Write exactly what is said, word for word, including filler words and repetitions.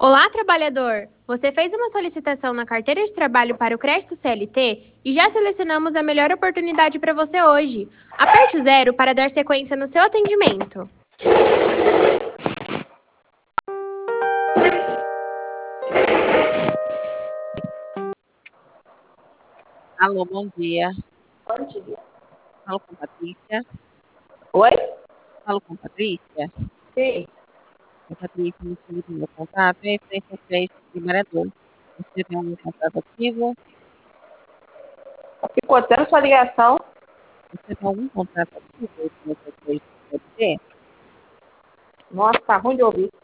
Olá, trabalhador! Você fez uma solicitação na carteira de trabalho para o crédito C L T e já selecionamos a melhor oportunidade para você hoje. Aperte o zero para dar sequência no seu atendimento. Alô, bom dia. Bom dia. Falo com Patrícia. Oi? Falo com Patrícia. Sim. A Patrícia me solicitou meu contato em frente ao crédito de trabalhador. Você tem algum contrato ativo? Ficou tendo sua ligação? Você tem algum contrato ativo em frente ao crédito de P L T? Nossa, tá ruim de ouvir.